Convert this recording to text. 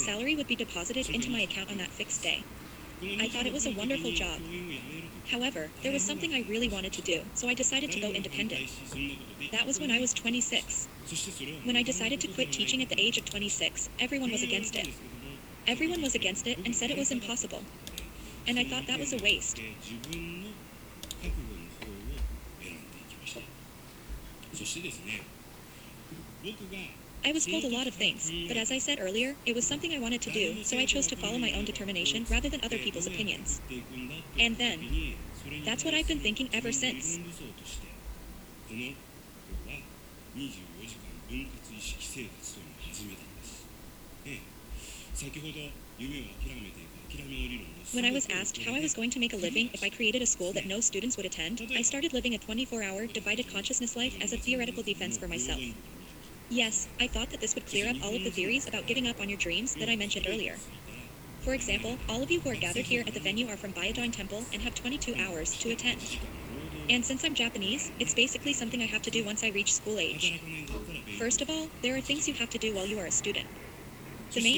salary would be deposited into my account on that fixed day. I thought it was a wonderful job. However, there was something I really wanted to do, so I decided to go independent. That was when I was 26. When I decided to quit teaching at the age of 26, everyone was against it. Everyone was against it and said it was impossible. And I thought that was a waste. I was told a lot of things, but as I said earlier, it was something I wanted to do, so I chose to follow my own determination rather than other people's opinions. And then, that's what I've been thinking ever since. When I was asked how I was going to make a living if I created a school that no students would attend, I started living a 24-hour, divided consciousness life as a theoretical defense for myself. Yes, I thought that this would clear up all of the theories about giving up on your dreams that I mentioned earlier. For example, all of you who are gathered here at the venue are from Byadoin Temple and have 22 hours to attend. And since I'm Japanese, it's basically something I have to do once I reach school age. First of all, there are things you have to do while you are a student. The main